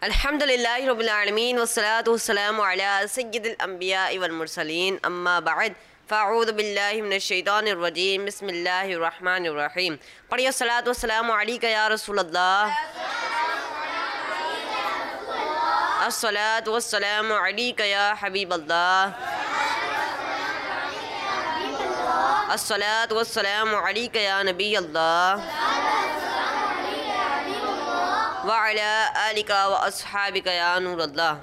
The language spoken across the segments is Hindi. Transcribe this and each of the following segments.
अल्हम्दुलिल्लाहि रब्बिल आलमीन वस्सलातु वस्सलामु अला सय्यिदिल अंबिया वल मुरसलीन अम्मा बाद फ़अऊज़ु बिल्लाहि मिनश शैतानिर रजीम बिस्मिल्लाहिर रहमानिर रहीम। पढ़िए सलात वस्सलामु अलैका या रसूलल्लाह, अस्सलातु वस्सलामु अलैका या हबीबल्लाह, अस्सलातु वस्सलामु अलैका या नबीयल्लाह व अला आलिका व अस्हाबिका या नूरल्लाह।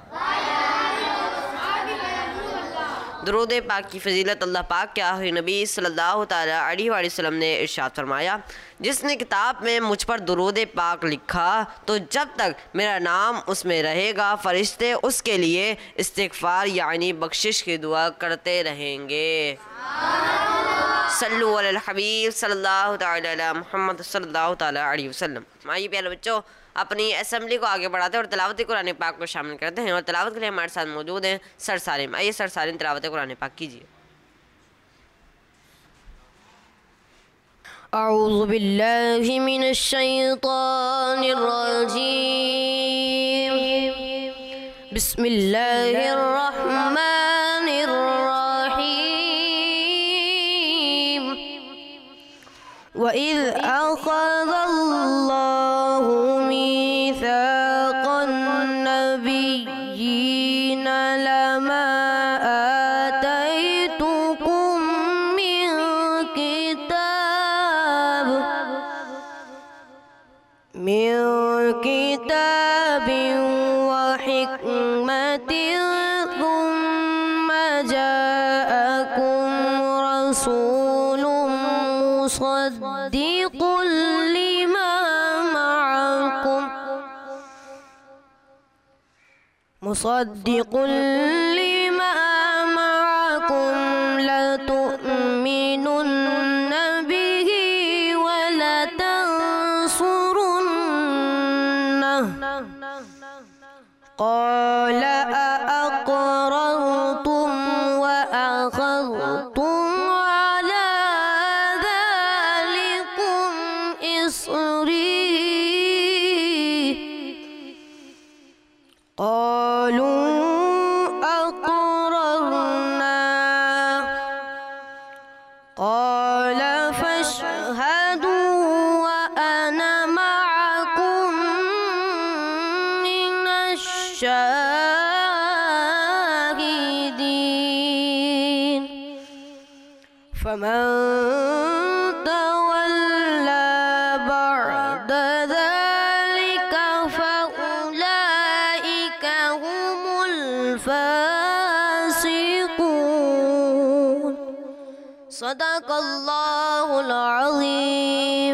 दुरूद पाक की फ़जीलत अल्लाह पाक के आखिरी नबी सल्लल्लाहु तआला अलैहि वसल्लम ने इरशाद फरमाया, जिसने किताब में मुझ पर दुरूद पाक लिखा तो जब तक मेरा नाम उसमें रहेगा फरिश्ते उसके लिए इस्तिग़फ़ार यानी बख्शिश की दुआ करते रहेंगे। सल्लु अलल हबीब सल्लल्लाहु तआला अला मुहम्मद सल्लल्लाहु तआला अलैहि वसल्लम। आइए प्यारे बच्चों, अपनी असेंबली को आगे बढ़ाते हैं और तिलावत कुरान पाक को शामिल करते हैं। और तिलावत के लिए हमारे साथ मौजूद हैं सर सालिम। आइए सर सालिम तिलावत कुरान पाक कीजिए। अऊज़ु बिल्लाहि मिनश शैतानिर रजीम, बिस्मिल्लाहिर रहमानिर रहीम। व इज़ अख़ज़ल्लाहु मीसाक़न नबिय्यीन लमा आतैतुकुम मिन किताबिन व हिकमतिन थुम्मा जाअकुम रसूलुम मुसद्दिक़ुल लिमा मअकुम लतु'मिनुन्न बिही व लतंसुरुन्नह क़ाल अअक़ररतुम व अख़ज़्तुम अला ज़ालिकुम इस्री क़ालू अक़ररना क़ाल फ़अशहदू व अना मअकुम मिनश शाहिदीन। फमन तवल्ला बअद ज़ालिका फ़उलाइका हुमुल फ़ासिक़ून। सदक़ल्लाहुल अज़ीम।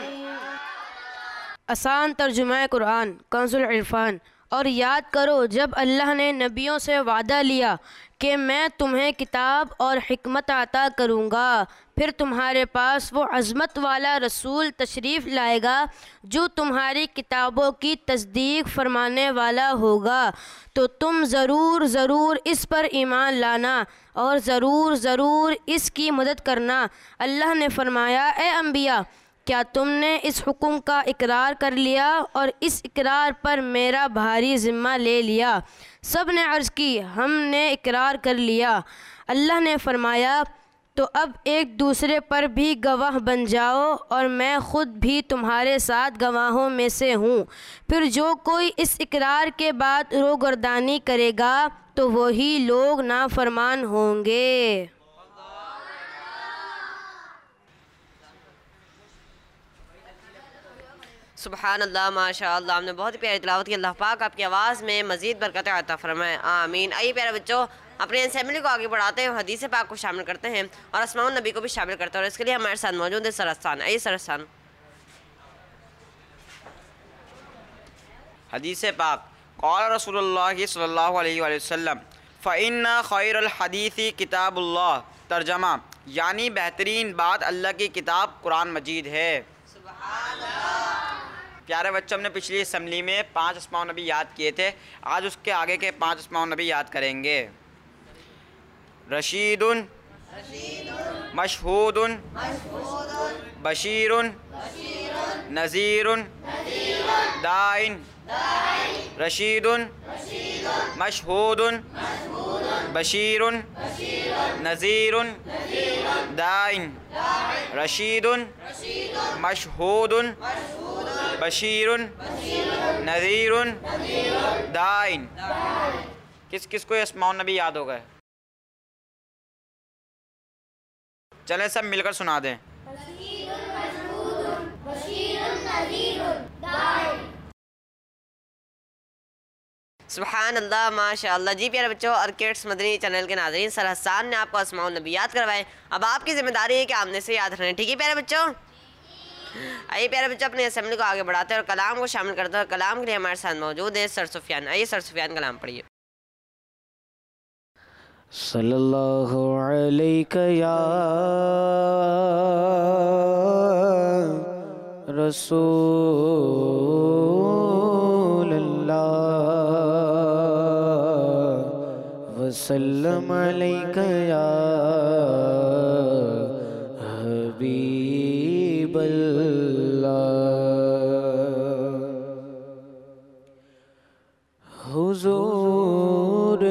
आसान तर्जुमा कुरान कंज़ुल इरफ़ान। और याद करो जब अल्लाह ने नबियों से वादा लिया कि मैं तुम्हें किताब और हिकमत अता करूँगा, फिर तुम्हारे पास वो अज़मत वाला रसूल तशरीफ़ लाएगा जो तुम्हारी किताबों की तस्दीक फरमाने वाला होगा, तो तुम ज़रूर इस पर ईमान लाना और ज़रूर इसकी मदद करना। अल्लाह ने फरमाया, ए अंबिया, क्या तुमने इस हुक्म का इकरार कर लिया और इस इकरार पर मेरा भारी ज़िम्मा ले लिया? सब ने अर्ज़ की, हमने इकरार कर लिया। अल्लाह ने फरमाया, तो अब एक दूसरे पर भी गवाह बन जाओ और मैं ख़ुद भी तुम्हारे साथ गवाहों में से हूँ। फिर जो कोई इस इकरार के बाद रोगर्दानी करेगा तो वही लोग नाफरमान होंगे। सुबहान अल्लाह, माशा अल्लाह। हमने बहुत ही प्यारी तिलावत की। अल्लाह पाक आपकी आवाज़ में मज़ीद बरकत अता फरमाए, आमीन। आइए प्यारे बच्चों, अपने असेंबली को आगे बढ़ाते हैं, हदीस पाक को शामिल करते हैं और अस्माउन नबी को भी शामिल करते हैं। और इसके लिए हमारे साथ मौजूद है सरस्तान। आइए सरस्तान। हदीस पाक क़ाल रसूलुल्लाह सल्लल्लाहु अलैहि वसल्लम फ़इन्ना खैरुल हदीसी किताबुल्लाह। तर्जमा यानी बेहतरीन बात अल्लाह की किताब कुरान मजीद है। प्यारे बच्चों, हमने पिछली असम्बली में 5 अस्माउन नबी याद किए थे। आज उसके आगे के 5 अस्माउन नबी याद करेंगे। रशीदुन, मशहूदुन, बशीरुन, नज़ीरुन, दाइन रशीदुन मशहूदुन बशीरुन नज़ीरुन दाइन रशीदुन मशहूदुन बशीरुन नज़ीरुन दाइन। किस किस को अस्माउन नबी याद हो गए? चलें सब मिलकर सुना दें। सुभान अल्लाह माशाअल्लाह। जी प्यारे बच्चों, आर्किड्स मदनी चैनल के नाज़रीन, सर हसन ने आपको अस्माउन नबी याद करवाए। अब आपकी जिम्मेदारी है कि आमने से याद रखें। ठीक है प्यारे बच्चों? आइए प्यारे बच्चों, अपने असेंबली को आगे बढ़ाते हैं और कलाम को शामिल करते हैं। कलाम के लिए हमारे साथ मौजूद है सर सुफियान। आइए सर सुफियान कलाम पढ़िए। सल्लल्लाहु अलैका या रसूलल्लाह वसल्लम अलैका या हबीबल्लाह। हुजूर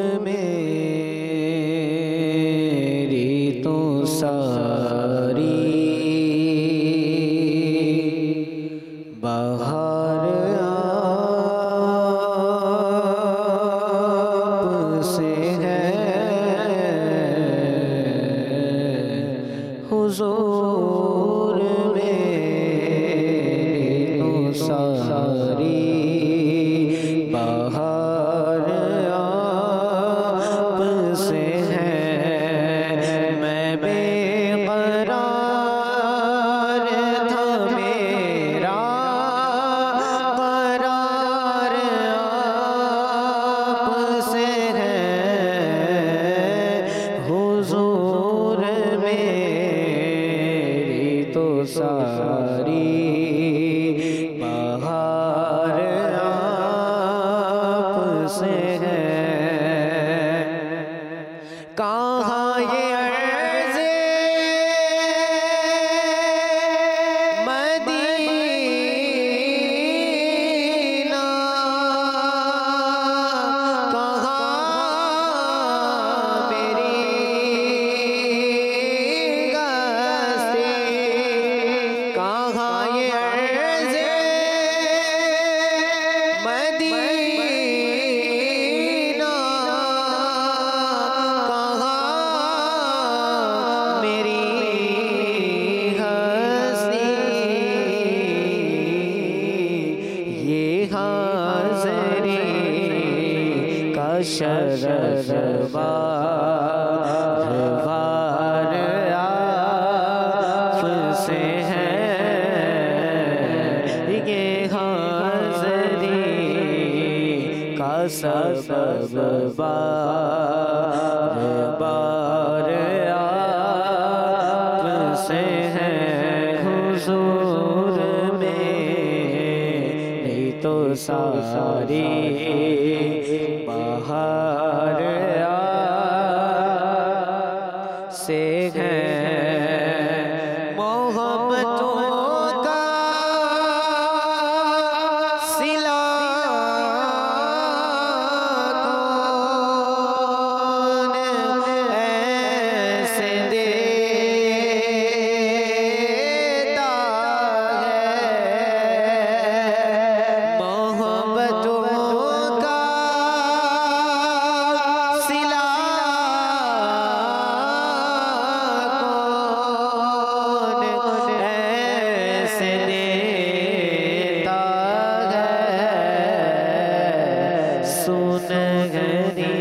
मेरी तो सारी बहार आपसे है। हुजूर मेरी तो सारी बहार आपसे है। मैं बेकरार था, मेरा करार आपसे है। हुजूर मेरी तो सारी बहार आपसे है। कहाँ ये अर्ज़े मदीना, कहाँ मेरी गस्ती, कहाँ ये अर्ज़े मदीना, कहाँ मेरी हस्ती। ये हाज़री का शरफ़ बार आपसे है। ये हाज़री का सबब बार आपसे है। हुजूर मेरी तो सारी बहार आपसे है। मोहब्बतों का सिला कौन ऐसे देता है। मोहब्बतों का सिला कौन ऐसे देता है। सुनहरी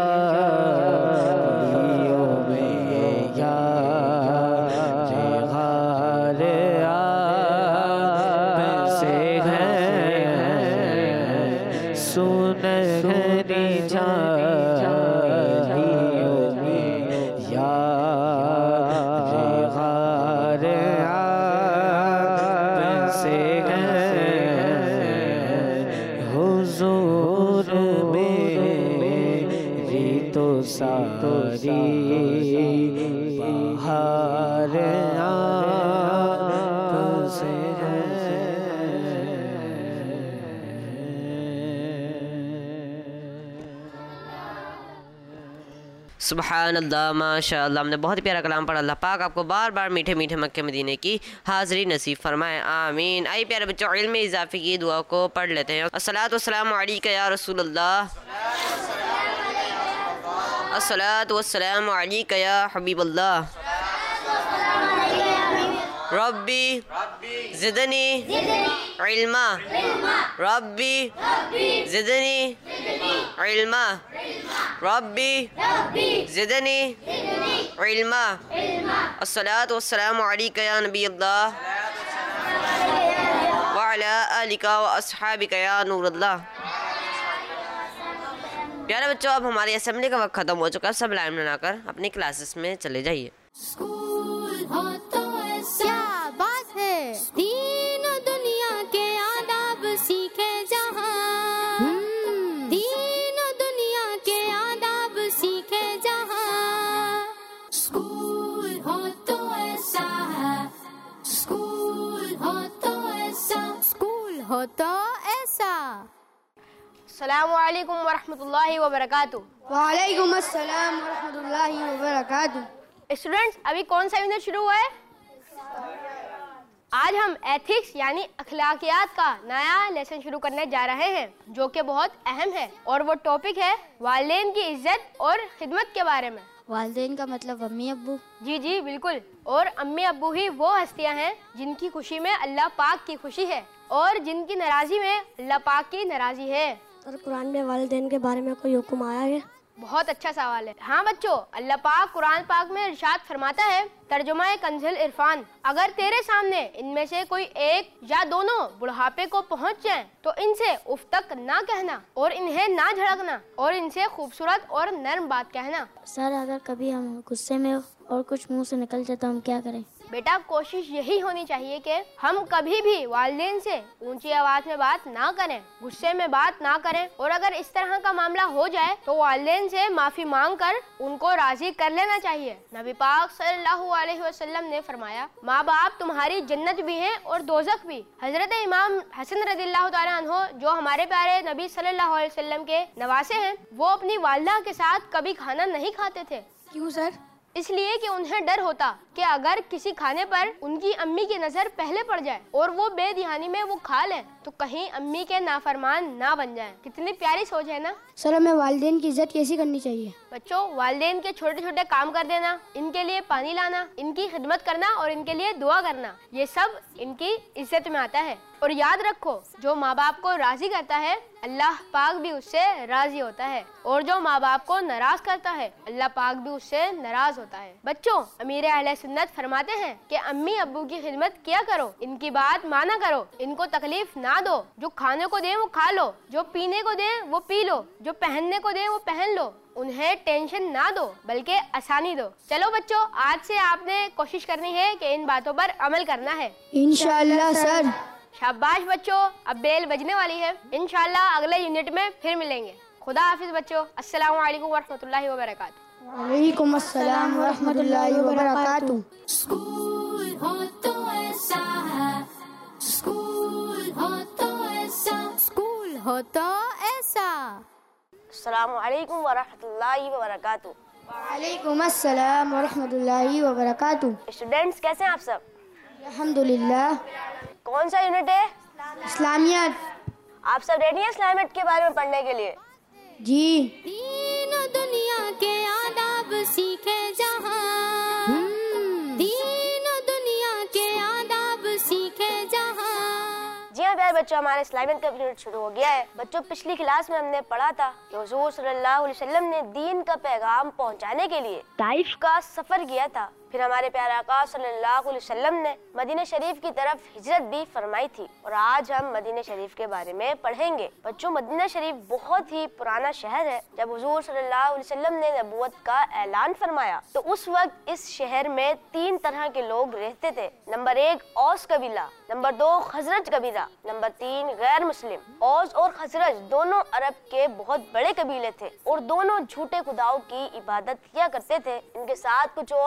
जालियों में यार हार आपसे है। सुनहरी जालियों में यार हार आपसे है। हुजूर मेरी तो सारी बहार आपसे है। सुबहानल्लाह, माशाअल्लाह। हमने बहुत ही प्यारा कलाम पढ़ा। अल्लाह पाक आपको बार बार मीठे मीठे मक्के मदीने की हाज़िरी नसीब फरमाए, आमीन। आइए प्यारे बच्चों, इल्म में इजाफ़े की दुआ को पढ़ लेते हैं। अस्सलातु वस्सलामु अलैका या रसूलल्लाह, अस्सलातु वस्सलामु अलैका या हबीबल्लाह, रब्बी ज़िदनी इल्मा, रब्बी ज़िदनी इल्मा, रब्बी ज़िदनी इल्मा। अस्सलातु वस्सलामु अलैका या नबी अल्लाह व अला आलिका व अस्हाबिका या नूरल्लाह। प्यारे बच्चों, अब हमारी असेंबली का वक्त ख़त्म हो चुका है। सब लाइन बनाकर अपनी क्लासेस में चले जाइए। स्कूल हो तो ऐसा बात है, तीनों दुनिया के आदाब सीखे जहाँ, तीनों दुनिया के आदाब सीखे जहाँ। स्कूल हो तो ऐसा है, स्कूल हो तो ऐसा, स्कूल हो तो ऐसा। अस्सलामुअलैकुम वरहमतुल्लाहि वबरकातुहू। वालेकुम अस्सलाम वरहमतुल्लाहि वबरकातुहू। स्टूडेंट्स, अभी कौन सा यूनिट शुरू हुआ है? आज हम एथिक्स यानी अखलाकियात का नया लेसन शुरू करने जा रहे हैं, जो कि बहुत अहम है, और वो टॉपिक है वालिदैन की इज्जत और खिदमत के बारे में। वालिदैन का मतलब अम्मी अब्बू? जी जी बिल्कुल। और अम्मी अब्बू ही वो हस्तियां हैं जिनकी खुशी में अल्लाह पाक की खुशी है और जिनकी नाराज़ी में अल्लाह पाक की नाराज़ी है। और कुरान में वालिदैन के बारे में कोई हुक्म आया है? बहुत अच्छा सवाल है। हाँ बच्चों, अल्लाह पाक कुरान पाक में इरशाद फरमाता है, तर्जुमा कंज़ुल इरफान, अगर तेरे सामने इनमें से कोई एक या दोनों बुढ़ापे को पहुँच जाएं, तो इनसे उफ तक ना कहना और इन्हें ना झड़कना और इनसे खूबसूरत और नर्म बात कहना। सर, अगर कभी हम गुस्से में और कुछ मुंह से निकल जाए तो हम क्या करें? बेटा, कोशिश यही होनी चाहिए कि हम कभी भी वालिदैन से ऊंची आवाज में बात ना करें, गुस्से में बात ना करें, और अगर इस तरह का मामला हो जाए तो वालिदैन से माफी मांग कर उनको राजी कर लेना चाहिए। नबी पाक सल्लल्लाहु अलैहि वसल्लम ने फरमाया, माँ बाप तुम्हारी जन्नत भी हैं और दोज़ख भी। हजरत इमाम हसन रज़ियल्लाहु ताला अन्हु, जो हमारे प्यारे नबी सल्लल्लाहु अलैहि वसल्लम के नवासे हैं, वो अपनी वालिदा के साथ कभी खाना नहीं खाते थे। क्यों सर? इसलिए कि उन्हें डर होता कि अगर किसी खाने पर उनकी अम्मी की नजर पहले पड़ जाए और वो बेध्यानी में वो खा लें, तो कहीं अम्मी के नाफरमान ना बन जाएं। कितनी प्यारी सोच है ना। सर, हमें वालिदैन की इज्जत कैसी करनी चाहिए? बच्चों, वालिदैन के छोटे छोटे काम कर देना, इनके लिए पानी लाना, इनकी खिदमत करना और इनके लिए दुआ करना, ये सब इनकी इज्जत में आता है। और याद रखो, जो माँ बाप को राजी करता है अल्लाह पाक भी उससे राजी होता है, और जो माँ बाप को नाराज करता है अल्लाह पाक भी उससे नाराज होता है। बच्चों, अमीर अहले सुन्नत फरमाते हैं कि अम्मी अब्बू की खिदमत किया करो, इनकी बात माना करो, इनको तकलीफ ना दो। जो खाने को दे वो खा लो, जो पीने को दे वो पी लो, जो पहनने को दे वो पहन लो। उन्हें टेंशन ना दो बल्कि आसानी दो। चलो बच्चों, आज से आपने कोशिश करनी है कि इन बातों पर अमल करना है। इंशाअल्लाह सर। शाबाश बच्चों, अब बेल बजने वाली है। इंशाअल्लाह अगले यूनिट में फिर मिलेंगे। खुदा हाफिज बच्चों। अस्सलामु अलैकुम वरहमतुल्लाहि वबरकातुहू। वालेकुम अस्सलाम वरहमतुल्लाहि वबरकातुहू। स्कूल हो तो ऐसा है, स्कूल हो तो ऐसा, स्कूल हो तो ऐसा। अस्सलामु अलैकुम वरहमतुल्लाहि वबरकातुहू। वालेकुम अस्सलाम वरहमतुल्लाहि वबरकातुहू। स्टूडेंट्स, कैसे हैं आप सब? अल्हम्दुलिल्लाह। कौन सा यूनिट है? इस्लामियत। आप सब रेडी हैं इस्लामियत के बारे में पढ़ने के लिए? जी। तीनों दुनिया के आदाब सीखे जहाँ, तीनों दुनिया के आदाब सीखे जहाँ। जी हाँ प्यारे बच्चों, हमारे इस्लामियत का पीरियड शुरू हो गया है। बच्चों, पिछली क्लास में हमने पढ़ा था कि हुजूर सल्लल्लाहु अलैहि वसल्लम ने दीन का पैगाम पहुंचाने के लिए ताइफ का सफर किया था। फिर हमारे प्यारे आका सल्लल्लाहु अलैहि वसल्लम ने मदीना शरीफ की तरफ हिजरत भी फरमाई थी, और आज हम मदीना शरीफ के बारे में पढ़ेंगे। बच्चों, मदीना शरीफ बहुत ही पुराना शहर है। जब हुजूर सल्लल्लाहु अलैहि वसल्लम ने नबूवत का ऐलान फरमाया तो उस वक्त इस शहर में 3 तरह के लोग रहते थे। नंबर 1 औस कबीला, नंबर 2 खजरज कबीला, नंबर 3 गैर मुस्लिम। औस और खजरज दोनों अरब के बहुत बड़े कबीले थे और दोनों झूठे खुदाओं की इबादत किया करते थे। इनके साथ कुछ और गैर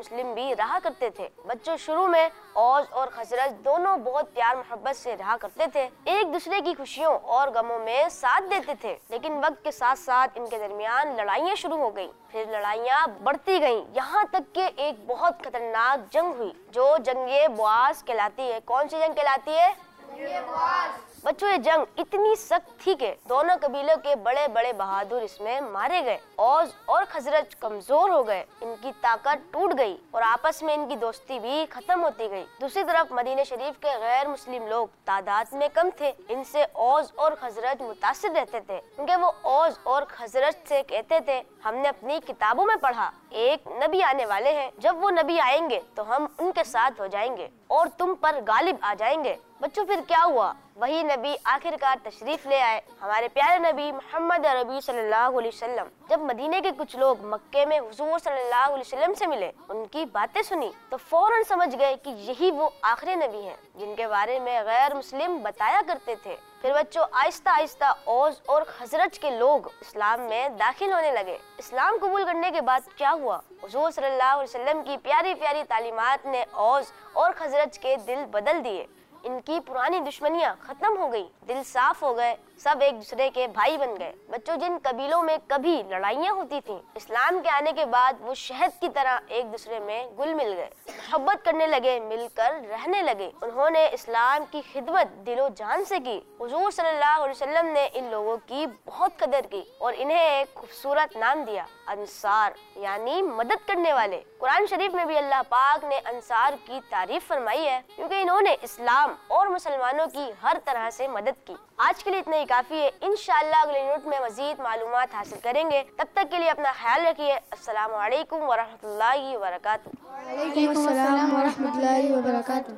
मुस्लिम भी रहा करते थे। बच्चों, शुरू में औस और खजरज दोनों बहुत प्यार मोहब्बत से रहा करते थे, एक दूसरे की खुशियों और गमों में साथ देते थे। लेकिन वक्त के साथ साथ इनके दरमियान लड़ाइयाँ शुरू हो गयी। फिर लड़ाइयाँ बढ़ती गयी, यहाँ तक कि एक बहुत खतरनाक जंग हुई जो जंगे बुआस कहलाती है। कौन सी जंग कहलाती है? बच्चों, ये जंग इतनी सख्त थी कि दोनों कबीलों के बड़े बड़े बहादुर इसमें मारे गए। औस और खजरज कमजोर हो गए, इनकी ताकत टूट गई और आपस में इनकी दोस्ती भी खत्म होती गई। दूसरी तरफ मदीना शरीफ के गैर मुस्लिम लोग तादाद में कम थे, इनसे औस और खजरज मुतासिर रहते थे, क्योंकि वो औस और खजरज से कहते थे, हमने अपनी किताबों में पढ़ा एक नबी आने वाले हैं, जब वो नबी आएंगे तो हम उनके साथ हो जाएंगे और तुम पर गालिब आ जाएंगे। बच्चों, फिर क्या हुआ? वही नबी आखिरकार तशरीफ ले आए, हमारे प्यारे नबी मोहम्मद अरबी सल्लल्लाहु अलैहि वसल्लम। जब मदीने के कुछ लोग मक्के में हुजूर सल्लल्लाहु अलैहि वसल्लम से मिले, उनकी बातें सुनी तो फौरन समझ गए कि यही वो आखिरी नबी हैं जिनके बारे में गैर मुस्लिम बताया करते थे। फिर बच्चों, आहिस्ता आहिस्ता औस और खजरज के लोग इस्लाम में दाखिल होने लगे। इस्लाम कबूल करने के बाद क्या हुआ? हुजूर सल्लल्लाहु अलैहि वसल्लम की प्यारी प्यारी तालीमात ने औस और खजरज के दिल बदल दिए। इनकी पुरानी दुश्मनियां खत्म हो गई, दिल साफ हो गए, सब एक दूसरे के भाई बन गए। बच्चों, जिन कबीलों में कभी लड़ाइयाँ होती थीं, इस्लाम के आने के बाद वो शहद की तरह एक दूसरे में घुल मिल गए, मोहब्बत करने लगे, मिलकर रहने लगे। उन्होंने इस्लाम की खिदमत दिलो जान से की। हुजूर सल्लल्लाहु अलैहि वसल्लम ने इन लोगों की बहुत कदर की और इन्हें एक खूबसूरत नाम दिया, अंसार, यानी मदद करने वाले। कुरान शरीफ में भी अल्लाह पाक ने अंसार की तारीफ फरमाई है, क्योंकि इन्होंने इस्लाम और मुसलमानों की हर तरह से मदद की। आज के लिए इतना ही काफी है। इंशाअल्लाह अगले यूनिट में मजीद मालूमात हासिल करेंगे। तब तक के लिए अपना ख्याल रखिए। अस्सलामु अलैकुम वरहमतुल्लाहि वबरकातुहू। वालेकुम अस्सलाम वरहमतुल्लाहि वबरकातुहू।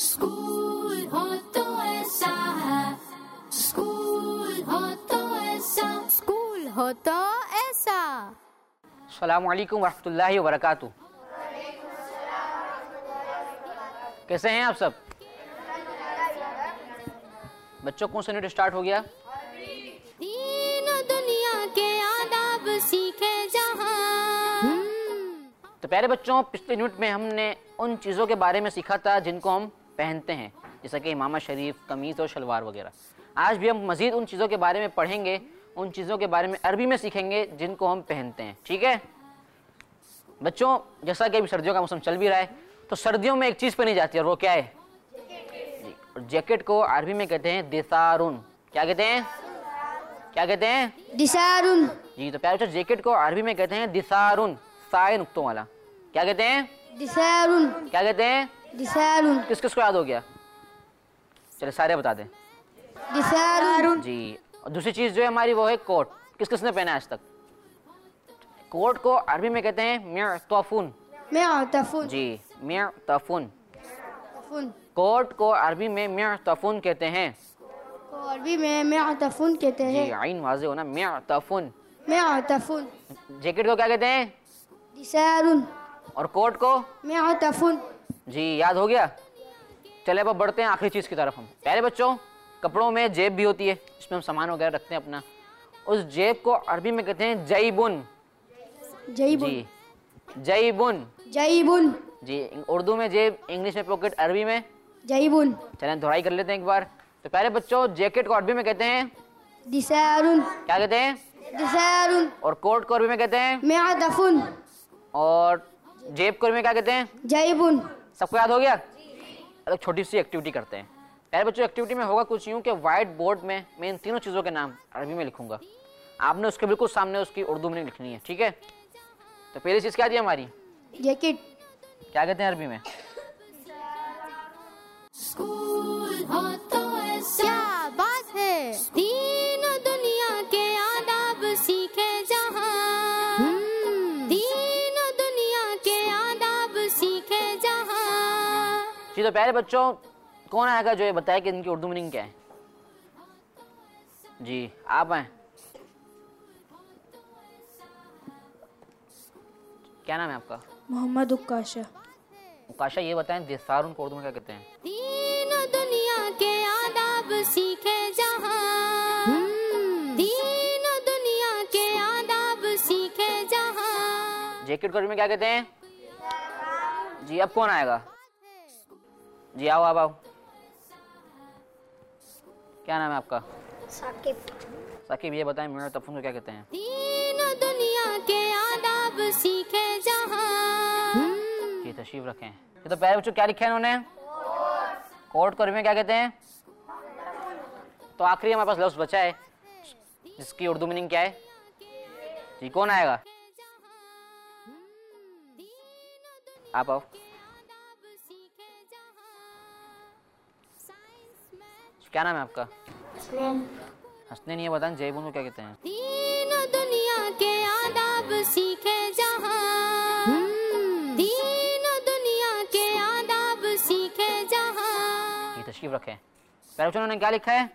स्कूल हो तो ऐसा है, स्कूल हो तो ऐसा, स्कूल हो तो ऐसा। अस्सलामु अलैकुम वरहमतुल्लाहि वबरकातुहू। कैसे हैं आप सब? बच्चों, कौन सा यूनिट स्टार्ट हो गया? दीन दुनिया के आदाब सीखे जहां। तो प्यारे बच्चों, पिछले यूनिट में हमने उन चीज़ों के बारे में सीखा था जिनको हम पहनते हैं, जैसा कि इमामा शरीफ, कमीज़ और शलवार वगैरह। आज भी हम मज़ीद उन चीज़ों के बारे में पढ़ेंगे, उन चीज़ों के बारे में अरबी में सीखेंगे जिनको हम पहनते हैं। ठीक है बच्चों, जैसा कि अभी सर्दियों का मौसम चल भी रहा है, तो सर्दियों में एक चीज़ पहनी जाती है और वो क्या है? जैकेट को अरबी में कहते हैं दिसारुन। क्या कहते हैं? क्या कहते हैं? दिसारुन। जी, तो प्यारे बच्चों, जैकेट को अरबी में कहते हैं दिसारुन, साए नुक्तों वाला। क्या कहते हैं? दिसारुन। क्या कहते हैं? दिसारुन। किस किस को याद हो गया? चले सारे बता दें। दिसारुन। जी, और दूसरी चीज़ जो है हमारी वो है कोट। किस किसने पहना है आज तक? कोट को अरबी में कहते हैं मिअतफुन। मिअतफुन। जी, मिअतफुन। फुन। कोट को अरबी में मिअतफुन कहते हैं। को अरबी में मिअतफुन कहते जी, हैं। आइन वाज़े हो ना, मिअतफुन। मिअतफुन। जैकेट को क्या कहते हैं? दिसारुन। और कोट को? मिअतफुन। जी, याद हो गया। चले अब बढ़ते हैं आखिरी चीज़ की तरफ। हम प्यारे बच्चों, कपड़ों में जेब भी होती है, इसमें हम सामान वगैरह रखते हैं अपना। उस जेब को अरबी में कहते हैं जईबुन। जईबुन। जी, जईबुन। जईबुन। जी, उर्दू में जेब, इंग्लिश में पॉकेट, अरबी में जईबुन। चलें दोहराई कर लेते हैं एक बार। तो प्यारे बच्चों, जैकेट को अरबी में कहते हैं दिसारुन। क्या कहते हैं? दिसारुन। और कोट को अरबी में कहते हैं? मिअतफुन। और जेब को अरबी में क्या कहते हैं? जईबुन। सबको याद हो गया? एक छोटी सी एक्टिविटी करते हैं। प्यारे बच्चों, एक्टिविटी में होगा कुछ यूँ कि वाइट बोर्ड में मैं इन तीनों चीज़ों के नाम अरबी में लिखूंगा, आपने उसके बिल्कुल सामने उसकी उर्दू में लिखनी है। ठीक है? तो पहली चीज़ क्या थी हमारी? जैकेट। क्या कहते हैं अरबी में? स्कूल हो तो ऐसा, क्या बात है, दीन दुनिया के आदाब सीखे जहां। दीन दुनिया के आदाब सीखे जहां। जी, तो प्यारे बच्चों, कौन आएगा जो ये बताए कि इनकी उर्दू मीनिंग क्या है? जी, आप आए। क्या नाम है आपका? मोहम्मद उक्काशा। उकाशा, ये बताएं दिसारुन को उर्दू में क्या कहते हैं? दीन दुनिया के आदाब सीखे जहां। दीन दुनिया के आदाब सीखे जहां। जैकेट को उर्दू में क्या कहते हैं? जी अब कौन आएगा? जी आओ आप आओ। क्या नाम है आपका? साकिब। साकिब, ये बताएं मिनट तफून को क्या कहते हैं? तीनों दुनिया के आदाब सीखे जहां। जी तशरीफ रखें। ये तो प्यारे बच्चों क्या लिखा है इन्होंने? कोर्ट को अरबी में क्या कहते हैं? तो आखिरी हमारे पास लफ्ज़ बचा है जिसकी उर्दू मीनिंग क्या है? जी कौन आएगा? आप आओ। क्या नाम है आपका? हसनैन। ये बताएं जयबून को क्या कहते हैं? तीनों दुनिया के आदाब सीखे जहां। तीनों दुनिया के आदाब सीखे जहां। जी तशरीफ रखें। प्यारे बच्चों उन्होंने क्या लिखा है?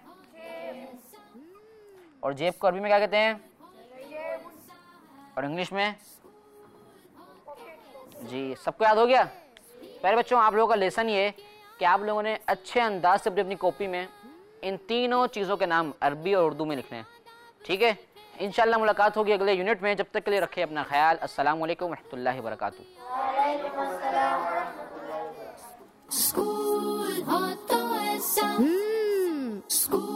और जेब को अरबी में क्या कहते हैं? और इंग्लिश में? जी सबको याद हो गया? प्यारे बच्चों आप लोगों का लेसन ये कि आप लोगों ने अच्छे अंदाज से अपनी अपनी कॉपी में इन तीनों चीज़ों के नाम अरबी और उर्दू में लिखने हैं। ठीक है, इंशाल्लाह मुलाकात होगी अगले यूनिट में। जब तक के लिए रखें अपना ख्याल। अस्सलाम वालेकुम रहमतुल्लाहि व बरकातहू। स्कूल हो तो ऐसा। स्कूल